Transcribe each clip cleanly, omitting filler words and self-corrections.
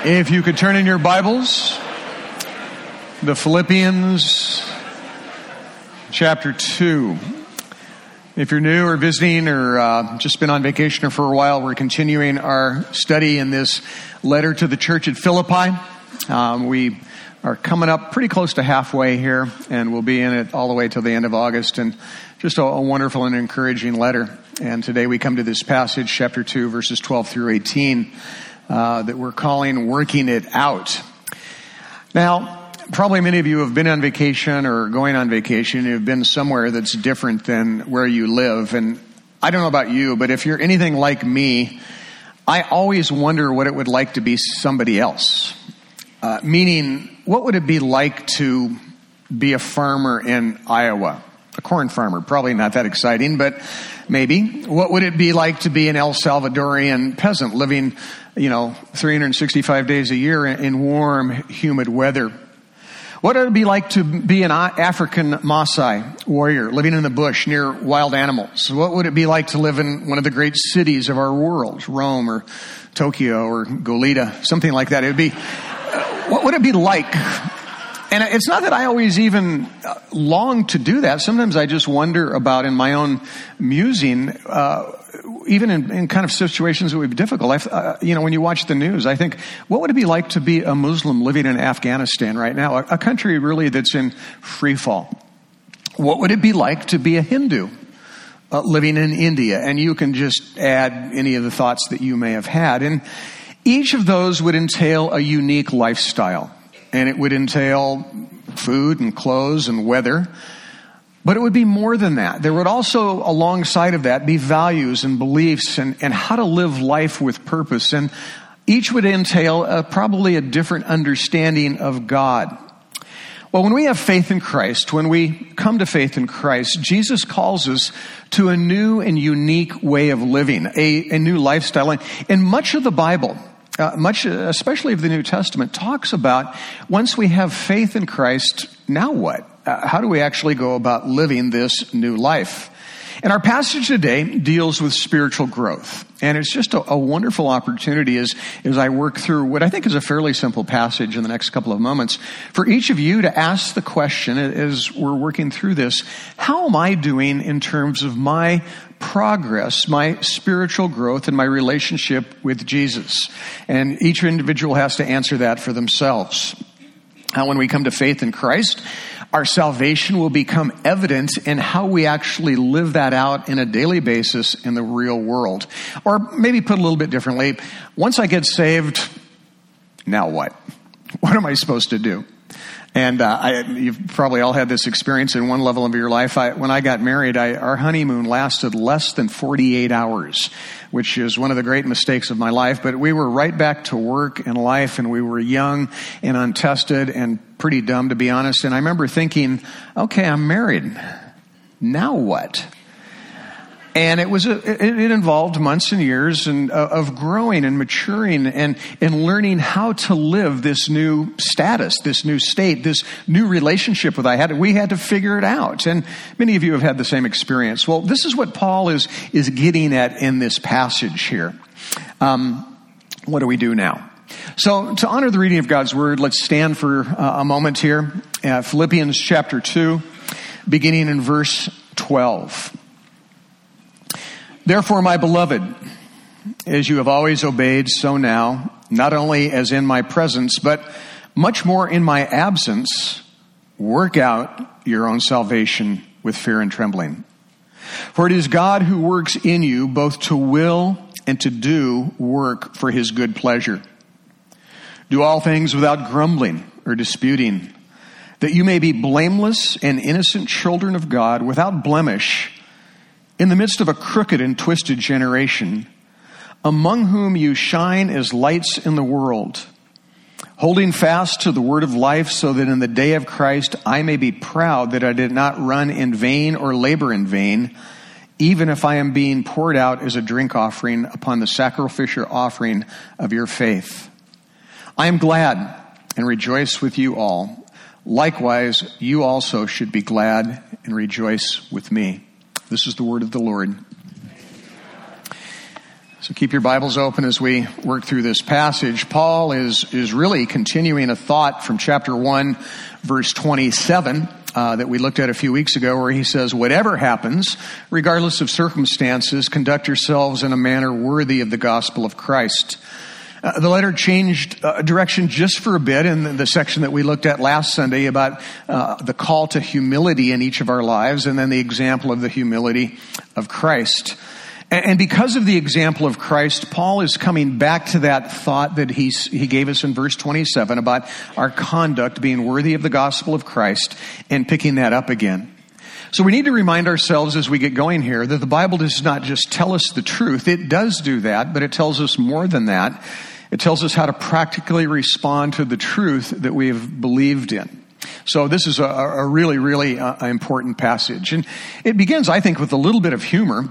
If you could turn in your Bibles, the Philippians chapter 2. If you're new or visiting or just been on vacation for a while, we're continuing our study in this letter to the church at Philippi. We are coming up pretty close to halfway here, and we'll be in it all the way till the end of August. And just a wonderful and encouraging letter. And today we come to this passage, chapter 2, verses 12 through 18. That we're calling Working It Out. Now, probably many of you have been on vacation or going on vacation. You've been somewhere that's different than where you live. And I don't know about you, but if you're anything like me, I always wonder what it would like to be somebody else. Meaning, what would it be like to be a farmer in Iowa? A corn farmer, probably not that exciting, but maybe. What would it be like to be an El Salvadorian peasant living, 365 days a year in warm, humid weather? What would it be like to be an African Maasai warrior living in the bush near wild animals? What would it be like to live in one of the great cities of our world, Rome or Tokyo or Goleta, something like that? It would be, what would it be like? And it's not that I always even long to do that. Sometimes I just wonder about, in my own musing, even in kind of situations that would be difficult. When you watch the news, I think, what would it be like to be a Muslim living in Afghanistan right now? A country really that's in free fall. What would it be like to be a Hindu living in India? And you can just add any of the thoughts that you may have had. And each of those would entail a unique lifestyle. And it would entail food and clothes and weather. But it would be more than that. There would also, alongside of that, be values and beliefs and how to live life with purpose. And each would entail probably a different understanding of God. Well, when we have faith in Christ, when we come to faith in Christ, Jesus calls us to a new and unique way of living, a new lifestyle. And much of the Bible, especially of the New Testament, talks about once we have faith in Christ, now what? How do we actually go about living this new life? And our passage today deals with spiritual growth. And it's just a wonderful opportunity as I work through what I think is a fairly simple passage in the next couple of moments for each of you to ask the question as we're working through this: how am I doing in terms of my progress, my spiritual growth, and my relationship with Jesus? And each individual has to answer that for themselves. When we come to faith in Christ, our salvation will become evident in how we actually live that out in a daily basis in the real world. Or maybe put a little bit differently, once I get saved, now what? What am I supposed to do? And you've probably all had this experience in one level of your life. When I got married, our honeymoon lasted less than 48 hours, which is one of the great mistakes of my life. But we were right back to work and life, and we were young and untested and pretty dumb, to be honest. And I remember thinking, okay, I'm married. Now what? And it involved months and years of growing and maturing and learning how to live this new status, this new state, this new relationship that I had. We had to figure it out. And many of you have had the same experience. Well, this is what Paul is getting at in this passage here. What do we do now? So to honor the reading of God's word, let's stand for a moment here. Philippians chapter 2, beginning in verse 12. Therefore, my beloved, as you have always obeyed, so now, not only as in my presence, but much more in my absence, work out your own salvation with fear and trembling. For it is God who works in you both to will and to do work for his good pleasure. Do all things without grumbling or disputing, that you may be blameless and innocent children of God, without blemish, in the midst of a crooked and twisted generation, among whom you shine as lights in the world, holding fast to the word of life, so that in the day of Christ I may be proud that I did not run in vain or labor in vain, even if I am being poured out as a drink offering upon the sacrificial offering of your faith. I am glad and rejoice with you all. Likewise, you also should be glad and rejoice with me. This is the word of the Lord. So keep your Bibles open as we work through this passage. Paul is really continuing a thought from chapter 1, verse 27, that we looked at a few weeks ago, where he says, whatever happens, regardless of circumstances, conduct yourselves in a manner worthy of the gospel of Christ. The letter changed direction just for a bit in the section that we looked at last Sunday about the call to humility in each of our lives, and then the example of the humility of Christ. And because of the example of Christ, Paul is coming back to that thought that he gave us in verse 27 about our conduct being worthy of the gospel of Christ, and picking that up again. So we need to remind ourselves as we get going here that the Bible does not just tell us the truth. It does do that, but it tells us more than that. It tells us how to practically respond to the truth that we have believed in. So this is a really, really important passage. And it begins, I think, with a little bit of humor.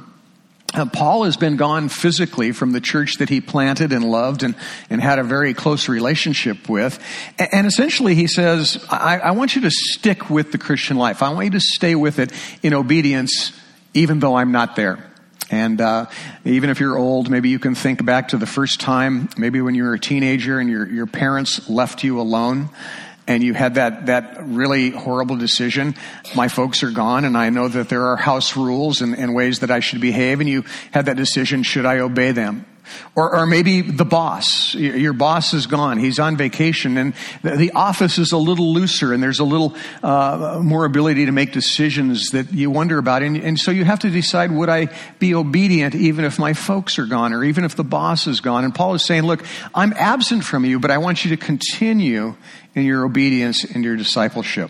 Paul has been gone physically from the church that he planted and loved and had a very close relationship with. And essentially he says, I want you to stick with the Christian life. I want you to stay with it in obedience, even though I'm not there. And even if you're old, maybe you can think back to the first time, maybe when you were a teenager and your parents left you alone. And you had that really horrible decision. My folks are gone, and I know that there are house rules and ways that I should behave. And you had that decision, should I obey them? Or maybe the boss, your boss is gone. He's on vacation, and the office is a little looser, and there's a little more ability to make decisions that you wonder about. And so you have to decide, would I be obedient even if my folks are gone, or even if the boss is gone? And Paul is saying, look, I'm absent from you, but I want you to continue in your obedience and your discipleship.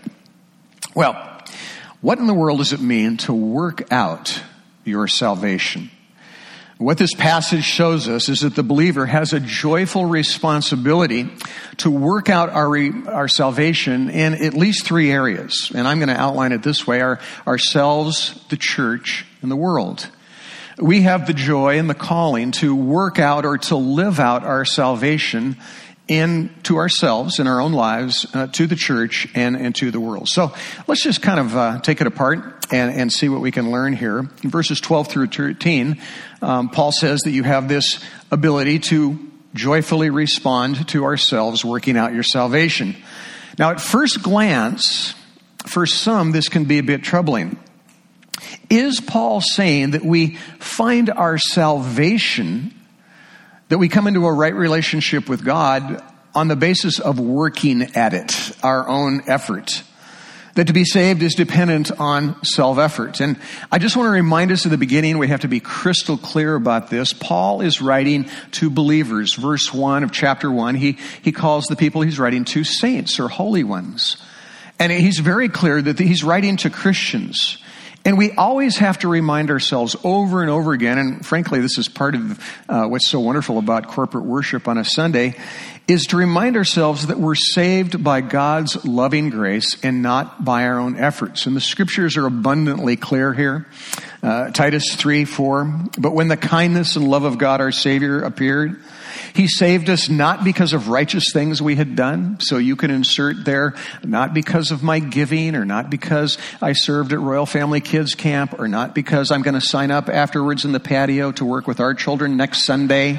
Well, what in the world does it mean to work out your salvation? What this passage shows us is that the believer has a joyful responsibility to work out our salvation in at least three areas. And I'm going to outline it this way: ourselves, the church, and the world. We have the joy and the calling to work out or to live out our salvation to ourselves, in our own lives, to the church, and to the world. So let's just kind of take it apart and see what we can learn here. In verses 12 through 13, Paul says that you have this ability to joyfully respond to ourselves working out your salvation. Now, at first glance, for some, this can be a bit troubling. Is Paul saying that we find our salvation, that we come into a right relationship with God on the basis of working at it, our own effort? That to be saved is dependent on self-effort. And I just want to remind us at the beginning, we have to be crystal clear about this. Paul is writing to believers. Verse 1 of chapter 1, he calls the people he's writing to saints or holy ones. And he's very clear that he's writing to Christians. And we always have to remind ourselves over and over again, and frankly, this is part of what's so wonderful about corporate worship on a Sunday, is to remind ourselves that we're saved by God's loving grace and not by our own efforts. And the scriptures are abundantly clear here. Titus 3:4, but when the kindness and love of God our Savior appeared, He saved us not because of righteous things we had done. So you can insert there, not because of my giving, or not because I served at Royal Family Kids Camp, or not because I'm going to sign up afterwards in the patio to work with our children next Sunday,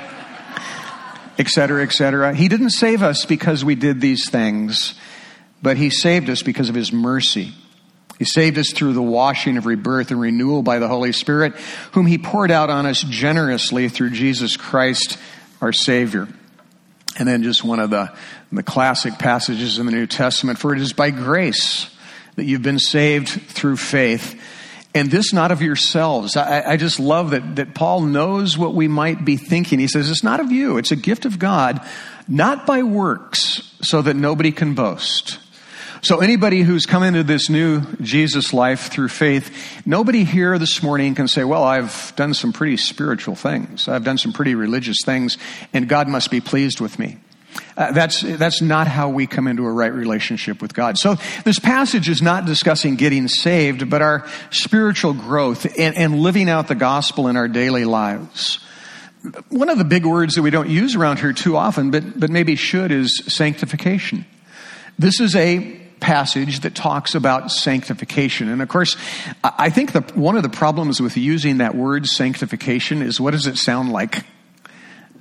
et cetera, et cetera. He didn't save us because we did these things, but He saved us because of His mercy. He saved us through the washing of rebirth and renewal by the Holy Spirit, whom He poured out on us generously through Jesus Christ, our Savior. And then just one of the classic passages in the New Testament, for it is by grace that you've been saved through faith, and this not of yourselves. I just love that Paul knows what we might be thinking. He says, it's not of you, it's a gift of God, not by works, so that nobody can boast. So anybody who's come into this new Jesus life through faith, nobody here this morning can say, well, I've done some pretty spiritual things. I've done some pretty religious things, and God must be pleased with me. That's not how we come into a right relationship with God. So this passage is not discussing getting saved, but our spiritual growth and living out the gospel in our daily lives. One of the big words that we don't use around here too often, but maybe should, is sanctification. This is a passage that talks about sanctification. And of course, I think one of the problems with using that word sanctification is, what does it sound like?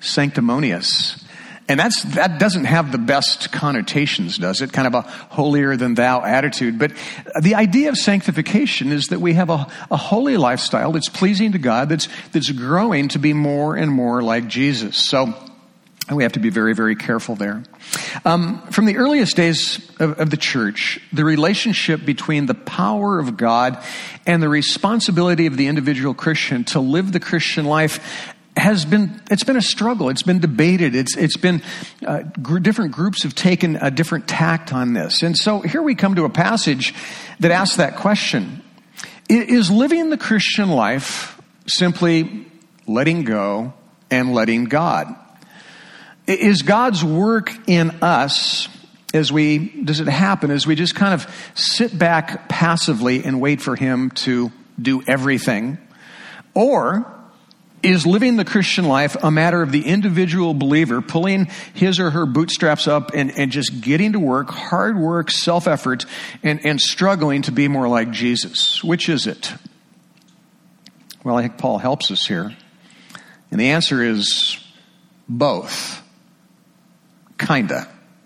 sanctimonious. And that doesn't have the best connotations, does it? Kind of a holier than thou attitude. But the idea of sanctification is that we have a holy lifestyle that's pleasing to God, that's growing to be more and more like Jesus. So we have to be very, very careful there. From the earliest days of the church, the relationship between the power of God and the responsibility of the individual Christian to live the Christian life it's been a struggle. It's been debated. It's been different groups have taken a different tact on this. And so here we come to a passage that asks that question. Is living the Christian life simply letting go and letting God? Is God's work in us, does it happen as we just kind of sit back passively and wait for Him to do everything? Or is living the Christian life a matter of the individual believer pulling his or her bootstraps up and just getting to work, hard work, self-effort, and struggling to be more like Jesus? Which is it? Well, I think Paul helps us here. And the answer is both. Kinda.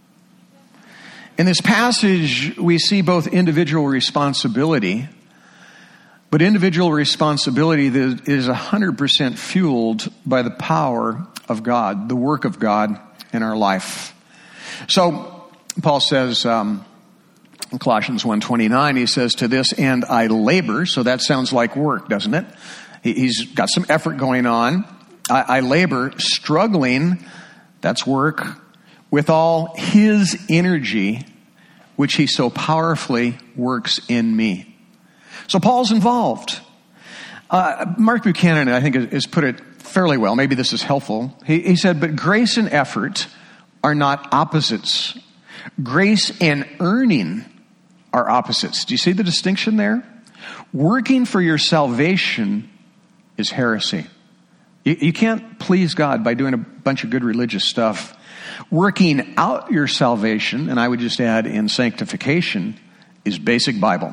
In this passage, we see both individual responsibility, but individual responsibility that is 100% fueled by the power of God, the work of God in our life. So, Paul says in Colossians 1:29, he says, "To this end I labor." So that sounds like work, doesn't it? He's got some effort going on. I labor, struggling, that's work, with all His energy, which He so powerfully works in me. So Paul's involved. Mark Buchanan, I think, has put it fairly well. Maybe this is helpful. He said, but grace and effort are not opposites. Grace and earning are opposites. Do you see the distinction there? Working for your salvation is heresy. You can't please God by doing a bunch of good religious stuff. Working out your salvation, and I would just add in sanctification, is basic Bible.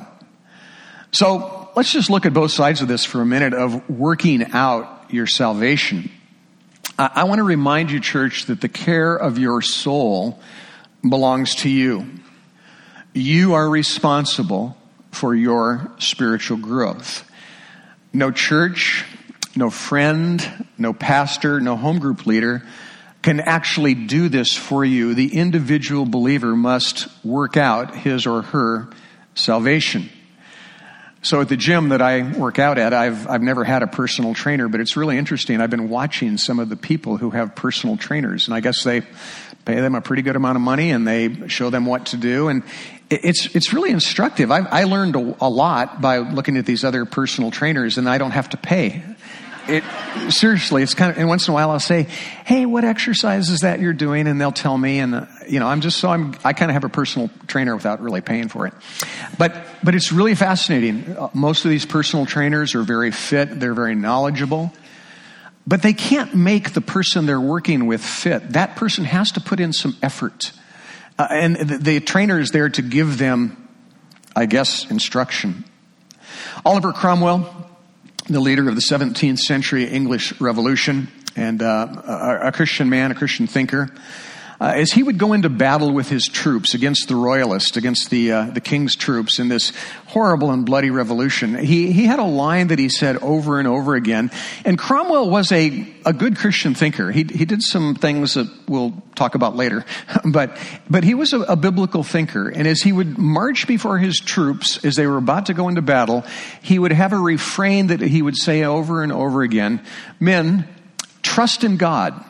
So let's just look at both sides of this for a minute of working out your salvation. I want to remind you, church, that the care of your soul belongs to you. You are responsible for your spiritual growth. No church, no friend, no pastor, no home group leader can actually do this for you. The individual believer must work out his or her salvation. So at the gym that I work out at, I've never had a personal trainer, but it's really interesting. I've been watching some of the people who have personal trainers, and I guess they pay them a pretty good amount of money and they show them what to do. And it's really instructive. I learned a lot by looking at these other personal trainers, and I don't have to pay. Seriously, it's kind of, and once in a while I'll say, hey, what exercise is that you're doing? And they'll tell me, and I kind of have a personal trainer without really paying for it. But it's really fascinating. Most of these personal trainers are very fit. They're very knowledgeable. But they can't make the person they're working with fit. That person has to put in some effort. And the trainer is there to give them, I guess, instruction. Oliver Cromwell, the leader of the 17th century English Revolution, and a Christian man, a Christian thinker, as he would go into battle with his troops against the royalists, against the king's troops in this horrible and bloody revolution, he had a line that he said over and over again. And Cromwell was a good Christian thinker. He did some things that we'll talk about later, but he was a biblical thinker. And as he would march before his troops as they were about to go into battle, he would have a refrain that he would say over and over again: "Men, trust in God,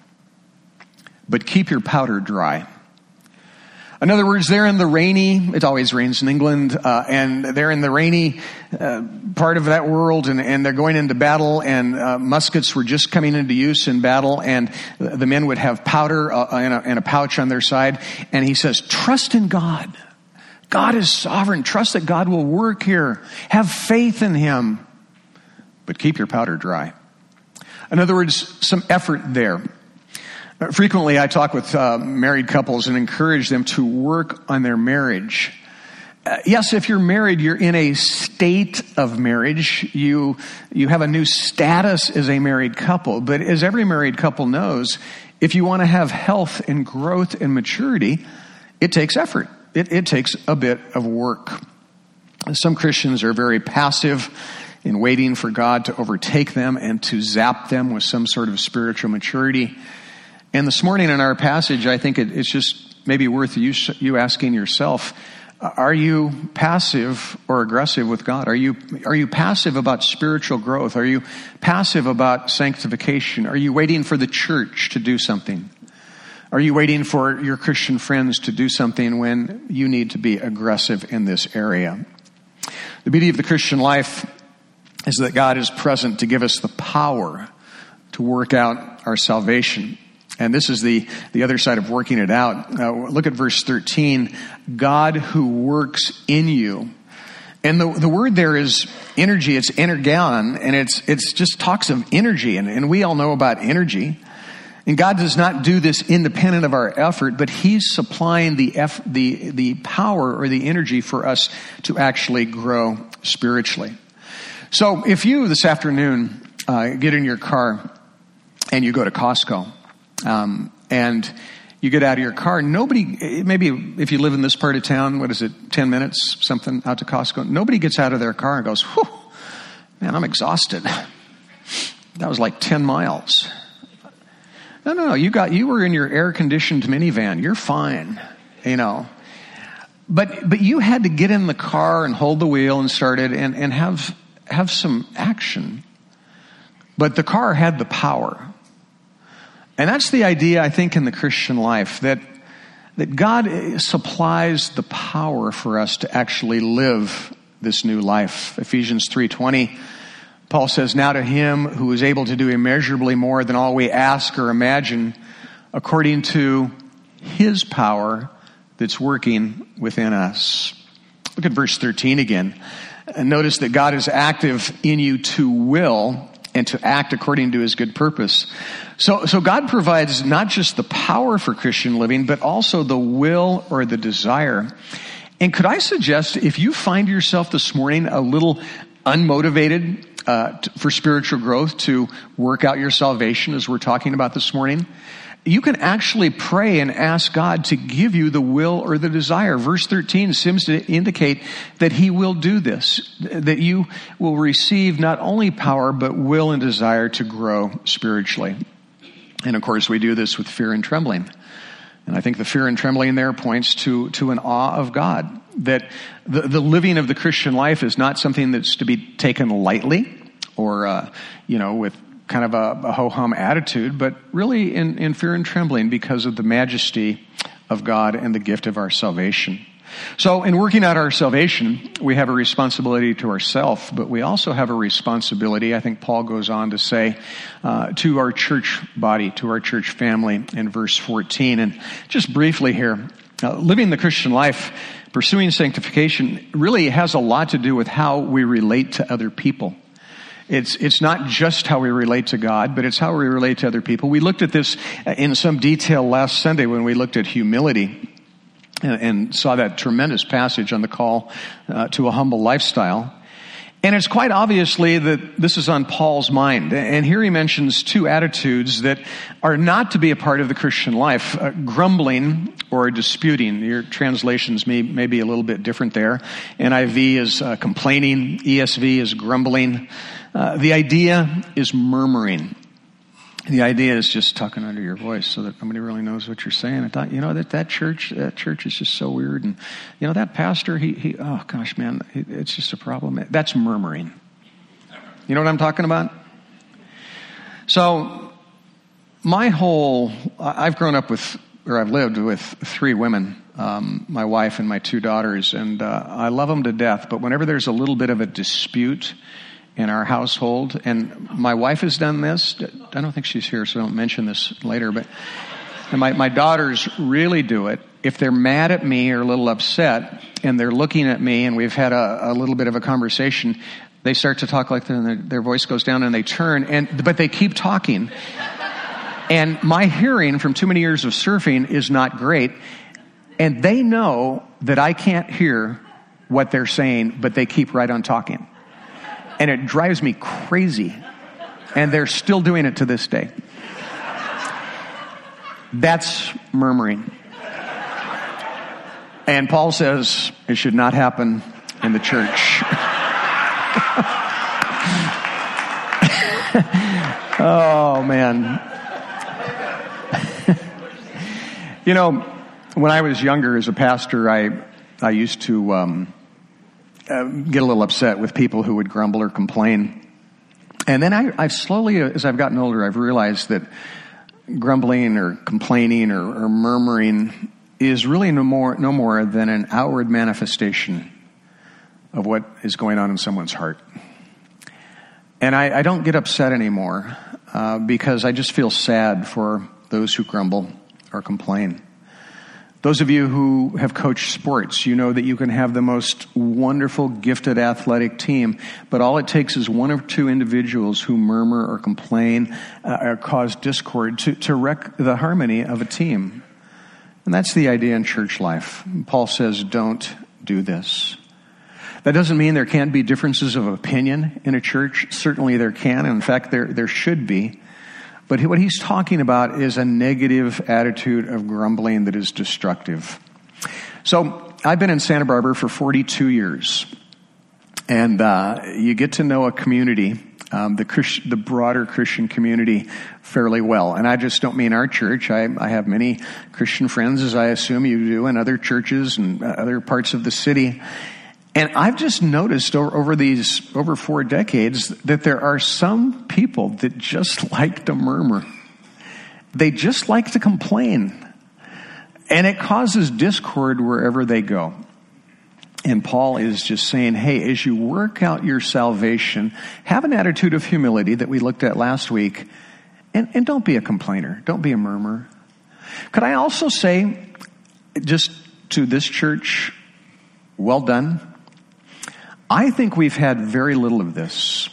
but keep your powder dry." In other words, they're in the rainy, it always rains in England, and they're in the rainy part of that world, and they're going into battle, and muskets were just coming into use in battle, and the men would have powder in a pouch on their side. And he says, trust in God. God is sovereign. Trust that God will work here. Have faith in Him, but keep your powder dry. In other words, some effort there. Frequently, I talk with married couples and encourage them to work on their marriage. Yes, if you're married, you're in a state of marriage. You have a new status as a married couple. But as every married couple knows, if you want to have health and growth and maturity, it takes effort. It takes a bit of work. Some Christians are very passive in waiting for God to overtake them and to zap them with some sort of spiritual maturity. And this morning in our passage, I think it's just maybe worth you asking yourself, are you passive or aggressive with God? Are you passive about spiritual growth? Are you passive about sanctification? Are you waiting for the church to do something? Are you waiting for your Christian friends to do something when you need to be aggressive in this area? The beauty of the Christian life is that God is present to give us the power to work out our salvation. And this is the other side of working it out. Look at verse 13. God who works in you. And the word there is energy. It's energon, and it's just talks of energy. And we all know about energy. And God does not do this independent of our effort, but He's supplying the power or the energy for us to actually grow spiritually. So if you this afternoon get in your car and you go to Costco, and you get out of your car, nobody, maybe if you live in this part of town, 10 minutes, something out to Costco, nobody gets out of their car and goes, whew, man, I'm exhausted. That was like 10 miles. No, you were in your air-conditioned minivan. You're fine, But you had to get in the car and hold the wheel and start it and have some action. But the car had the power. And that's the idea, I think, in the Christian life, that God supplies the power for us to actually live this new life. Ephesians 3:20, Paul says, now to Him who is able to do immeasurably more than all we ask or imagine, according to His power that's working within us. Look at verse 13 again. And notice that God is active in you to will and to act according to His good purpose. So God provides not just the power for Christian living, but also the will or the desire. And could I suggest, if you find yourself this morning a little unmotivated for spiritual growth, to work out your salvation as we're talking about this morning, you can actually pray and ask God to give you the will or the desire. Verse 13 seems to indicate that He will do this, that you will receive not only power, but will and desire to grow spiritually. And of course, we do this with fear and trembling. And I think the fear and trembling there points to an awe of God, that the living of the Christian life is not something that's to be taken lightly or, with kind of a ho-hum attitude, but really in fear and trembling because of the majesty of God and the gift of our salvation. So in working out our salvation, we have a responsibility to ourselves, but we also have a responsibility, I think Paul goes on to say, to our church body, to our church family in verse 14. And just briefly here, living the Christian life, pursuing sanctification really has a lot to do with how we relate to other people. It's not just how we relate to God, but it's how we relate to other people. We looked at this in some detail last Sunday when we looked at humility and saw that tremendous passage on the call to a humble lifestyle. And it's quite obviously that this is on Paul's mind. And here he mentions two attitudes that are not to be a part of the Christian life, grumbling or disputing. Your translations may be a little bit different there. NIV is complaining, ESV is grumbling. The idea is murmuring. The idea is just tucking under your voice so that nobody really knows what you're saying. I thought, that church is just so weird. And, that pastor, he oh gosh, man, it's just a problem. That's murmuring. You know what I'm talking about? So I've grown up I've lived with three women, my wife and my two daughters, and I love them to death. But whenever there's a little bit of a dispute in our household, and my wife has done this. I don't think she's here, so I don't mention this later, but my daughters really do it. If they're mad at me or a little upset, and they're looking at me, and we've had a little bit of a conversation, they start to talk like that, and their voice goes down, and they turn, but they keep talking. And my hearing from too many years of surfing is not great, and they know that I can't hear what they're saying, but they keep right on talking. And it drives me crazy. And they're still doing it to this day. That's murmuring. And Paul says it should not happen in the church. Oh, man. You know, when I was younger as a pastor, I used to get a little upset with people who would grumble or complain. And then I slowly, as I've gotten older, I've realized that grumbling or complaining or murmuring is really no more than an outward manifestation of what is going on in someone's heart. And I don't get upset anymore because I just feel sad for those who grumble or complain. Those of you who have coached sports, you know that you can have the most wonderful, gifted athletic team, but all it takes is one or two individuals who murmur or complain or cause discord to wreck the harmony of a team. And that's the idea in church life. Paul says, don't do this. That doesn't mean there can't be differences of opinion in a church. Certainly there can. In fact, there should be. But what he's talking about is a negative attitude of grumbling that is destructive. So I've been in Santa Barbara for 42 years. And you get to know a community, the broader Christian community, fairly well. And I just don't mean our church. I have many Christian friends, as I assume you do, in other churches and other parts of the city. And I've just noticed over 4 decades that there are some people that just like to murmur. They just like to complain. And it causes discord wherever they go. And Paul is just saying, hey, as you work out your salvation, have an attitude of humility that we looked at last week. And don't be a complainer. Don't be a murmurer. Could I also say, just to this church, well done. I think we've had very little of this.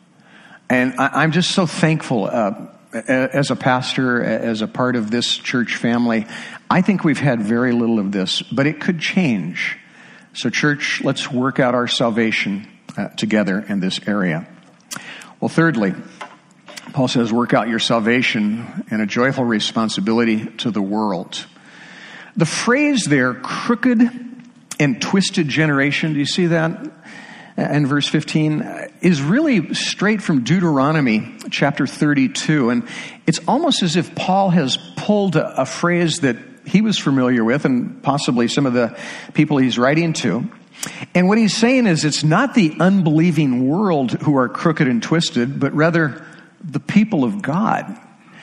And I'm just so thankful as a pastor, as a part of this church family. I think we've had very little of this, but it could change. So church, let's work out our salvation together in this area. Well, thirdly, Paul says, work out your salvation and a joyful responsibility to the world. The phrase there, crooked and twisted generation, do you see that? In verse 15, is really straight from Deuteronomy chapter 32. And it's almost as if Paul has pulled a phrase that he was familiar with and possibly some of the people he's writing to. And what he's saying is it's not the unbelieving world who are crooked and twisted, but rather the people of God.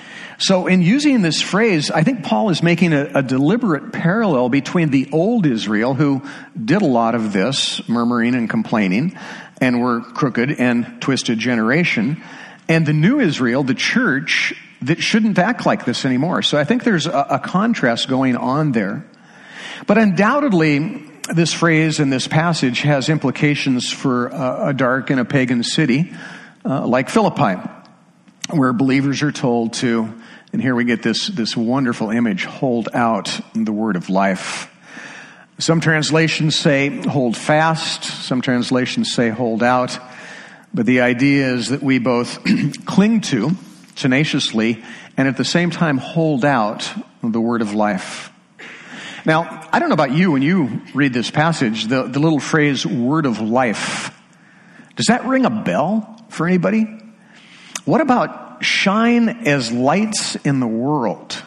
So in using this phrase, I think Paul is making a deliberate parallel between the old Israel, who did a lot of this, murmuring and complaining, and were crooked and twisted generation, and the new Israel, the church, that shouldn't act like this anymore. So I think there's a contrast going on there. But undoubtedly, this phrase in this passage has implications for a dark and a pagan city like Philippi, where believers are told to, and here we get this wonderful image, hold out the word of life. Some translations say hold fast. Some translations say hold out. But the idea is that we both cling to tenaciously and at the same time hold out the word of life. Now, I don't know about you, when you read this passage, the little phrase word of life, does that ring a bell for anybody? What about shine as lights in the world?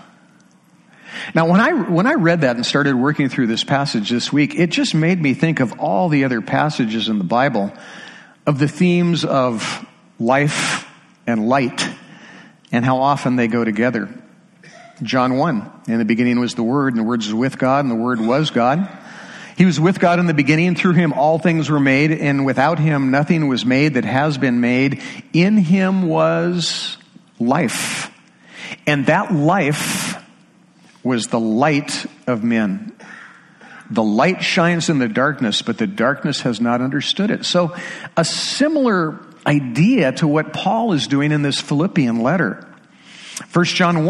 Now, when I read that and started working through this passage this week, it just made me think of all the other passages in the Bible of the themes of life and light and how often they go together. John 1, in the beginning was the Word, and the Word was with God, and the Word was God. He was with God in the beginning, and through him all things were made, and without him nothing was made that has been made. In him was life, and that life was the light of men. The light shines in the darkness, but the darkness has not understood it. So a similar idea to what Paul is doing in this Philippian letter. 1 John 1,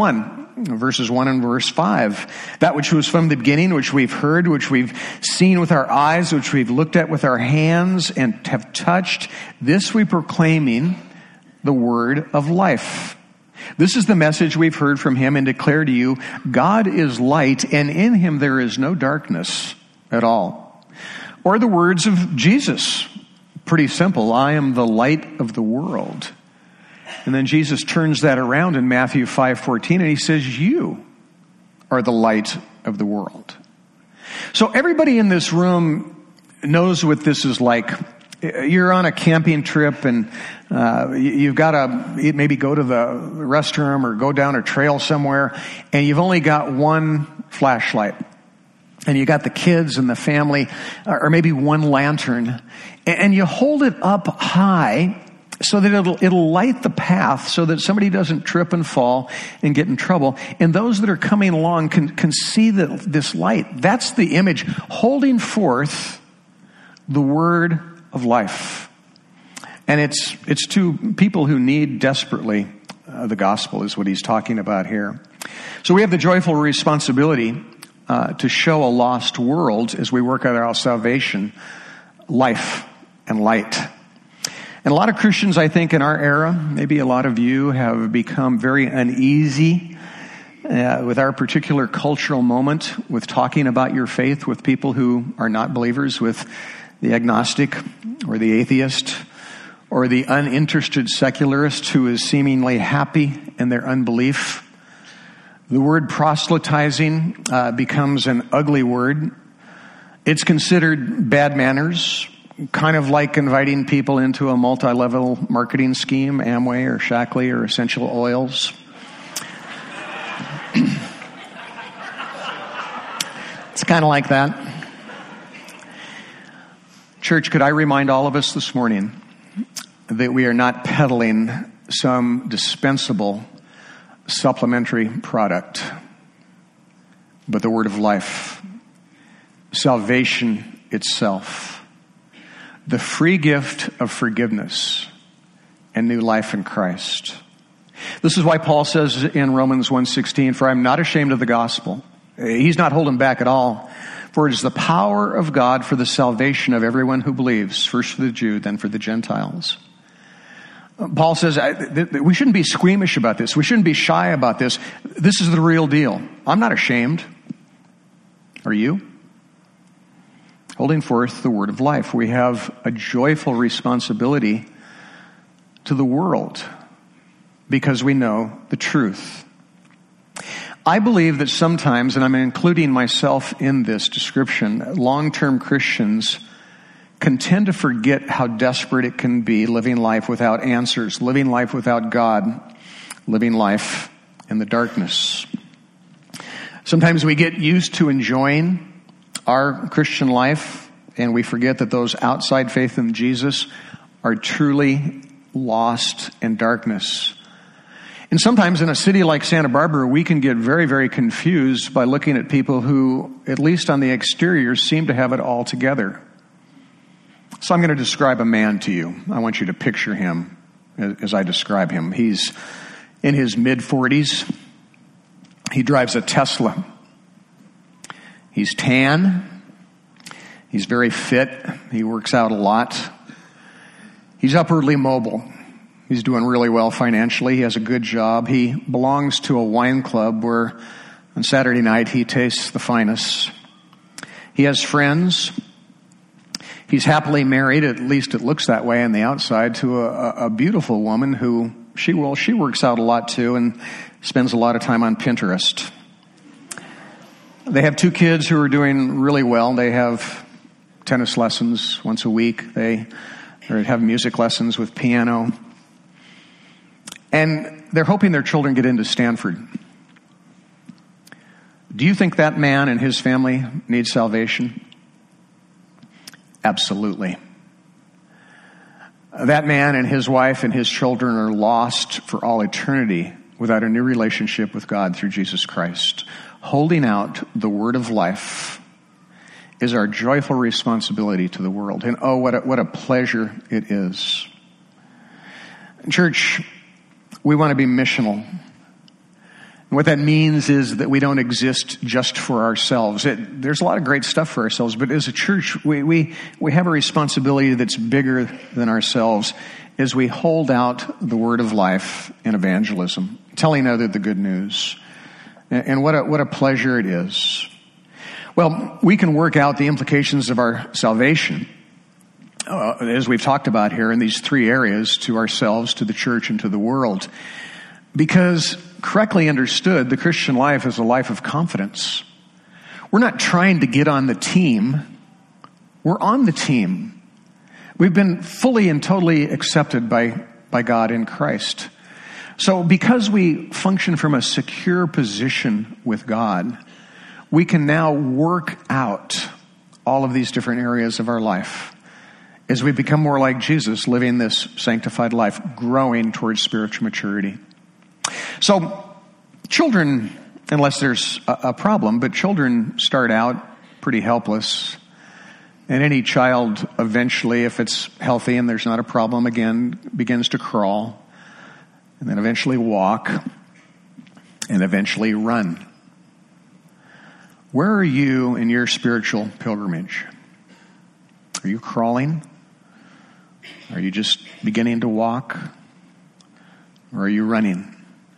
verses 1 and verse 5. That which was from the beginning, which we've heard, which we've seen with our eyes, which we've looked at with our hands and have touched, this we proclaiming the word of life. This is the message we've heard from him and declare to you, God is light, and in him there is no darkness at all. Or the words of Jesus. Pretty simple. I am the light of the world. And then Jesus turns that around in Matthew 5:14 and he says, you are the light of the world. So everybody in this room knows what this is like. You're on a camping trip and you've got to maybe go to the restroom or go down a trail somewhere and you've only got one flashlight. And you got the kids and the family, or maybe one lantern, and you hold it up high so that it'll light the path so that somebody doesn't trip and fall and get in trouble. And those that are coming along can see this light. That's the image, holding forth the word of life. And it's to people who need desperately the gospel is what he's talking about here. So we have the joyful responsibility to show a lost world as we work out our salvation, life and light. And a lot of Christians, I think, in our era, maybe a lot of you have become very uneasy with our particular cultural moment, with talking about your faith with people who are not believers, with the agnostic or the atheist or the uninterested secularist who is seemingly happy in their unbelief. The word proselytizing becomes an ugly word. It's considered bad manners, kind of like inviting people into a multi-level marketing scheme, Amway or Shackley or Essential Oils. It's kind of like that. Church, could I remind all of us this morning that we are not peddling some dispensable supplementary product, but the word of life, salvation itself, the free gift of forgiveness and new life in Christ. This is why Paul says in Romans 1:16, for I'm not ashamed of the gospel. He's not holding back at all. For it is the power of God for the salvation of everyone who believes, first for the Jew, then for the Gentiles. Paul says we shouldn't be squeamish about this. We shouldn't be shy about this. This is the real deal. I'm not ashamed. Are you? Holding forth the word of life. We have a joyful responsibility to the world because we know the truth. I believe that sometimes, and I'm including myself in this description, long-term Christians can tend to forget how desperate it can be living life without answers, living life without God, living life in the darkness. Sometimes we get used to enjoying our Christian life, and we forget that those outside faith in Jesus are truly lost in darkness. And sometimes in a city like Santa Barbara, we can get very, very confused by looking at people who, at least on the exterior, seem to have it all together. So I'm going to describe a man to you. I want you to picture him as I describe him. He's in his mid-40s. He drives a Tesla. He's tan. He's very fit. He works out a lot. He's upwardly mobile. He's doing really well financially. He has a good job. He belongs to a wine club where on Saturday night he tastes the finest. He has friends. He's happily married, at least it looks that way on the outside, to a beautiful woman who she works out a lot too and spends a lot of time on Pinterest. They have 2 kids who are doing really well. They have tennis lessons once a week. They have music lessons with piano. And they're hoping their children get into Stanford. Do you think that man and his family need salvation? Absolutely. That man and his wife and his children are lost for all eternity without a new relationship with God through Jesus Christ. Holding out the word of life is our joyful responsibility to the world. And oh, what a pleasure it is. Church, we want to be missional. And what that means is that we don't exist just for ourselves. There's a lot of great stuff for ourselves, but as a church, we have a responsibility that's bigger than ourselves as we hold out the word of life in evangelism, telling others the good news. And what a pleasure it is. Well, we can work out the implications of our salvation, as we've talked about here, in these three areas: to ourselves, to the church, and to the world. Because correctly understood, the Christian life is a life of confidence. We're not trying to get on the team. We're on the team. We've been fully and totally accepted by God in Christ. So because we function from a secure position with God, we can now work out all of these different areas of our life as we become more like Jesus, living this sanctified life, growing towards spiritual maturity. So children, unless there's a problem, but children start out pretty helpless. And any child eventually, if it's healthy and there's not a problem, again, begins to crawl, and then eventually walk, and eventually run. Where are you in your spiritual pilgrimage? Are you crawling? Are you just beginning to walk? Or are you running?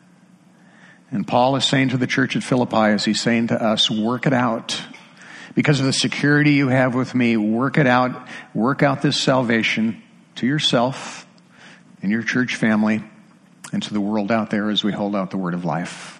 And Paul is saying to the church at Philippi, as he's saying to us, work it out. Because of the security you have with me, work it out. Work out this salvation to yourself and your church family and to the world out there as we hold out the word of life.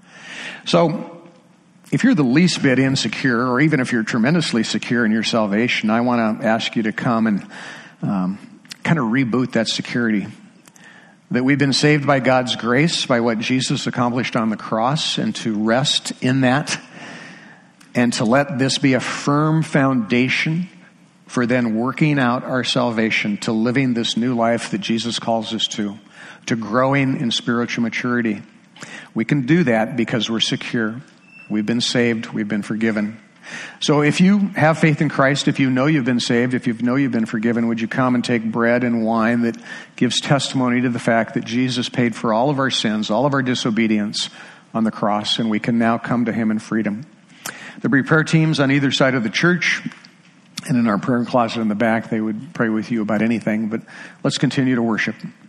So, if you're the least bit insecure, or even if you're tremendously secure in your salvation, I want to ask you to come and kind of reboot that security. That we've been saved by God's grace, by what Jesus accomplished on the cross, and to rest in that, and to let this be a firm foundation for then working out our salvation, to living this new life that Jesus calls us to growing in spiritual maturity. We can do that because we're secure. We've been saved. We've been forgiven. So if you have faith in Christ, if you know you've been saved, if you know you've been forgiven, would you come and take bread and wine that gives testimony to the fact that Jesus paid for all of our sins, all of our disobedience on the cross, and we can now come to him in freedom. There'll be prayer teams on either side of the church, and in our prayer closet in the back, they would pray with you about anything. But let's continue to worship.